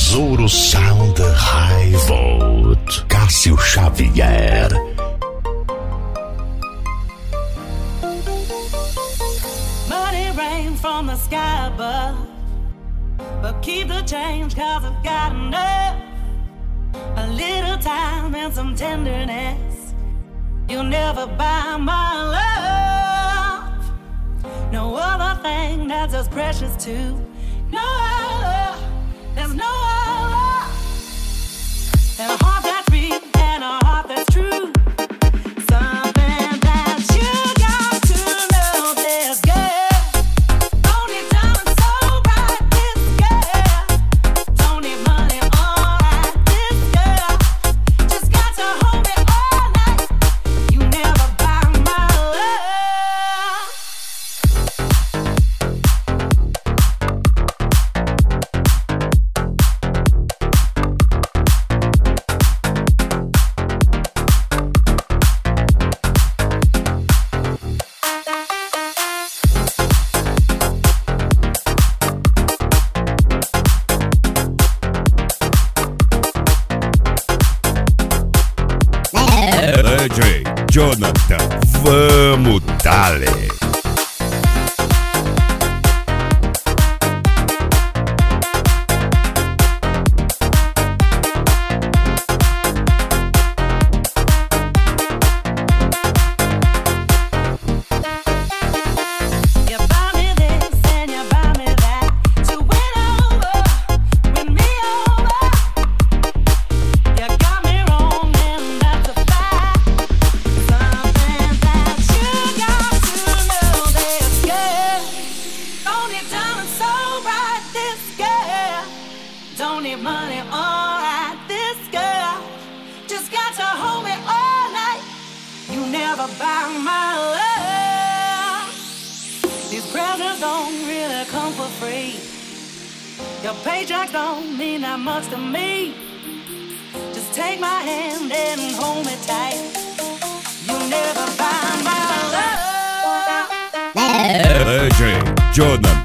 Zuru Sound High Volt, Cássio Xavier. Money rains from the sky above, but keep the change 'cause I've got enough. A little time and some tenderness, you'll never buy my love. No other thing that's as precious to no other. There's no other than a heart that's real and a heart that's true. Something that you got to know, this girl. Don't need diamonds so bright, this girl. Don't need money all right, this girl. Just got to hold me all night. You never buy my love. DJ Jonathan, vamos dale. You buy me this and you buy me that to win over, win me over. You got me wrong and that's a fact. Something that you got to know, this girl. Don't need diamonds so bright, this girl. Don't need money, alright, this girl. Just got to hold me all night. You never buy my love. These presents don't really come for free. Your paychecks don't mean that much to me. Just take my hand and hold me tight. You never buy my love. DJ Jonathan.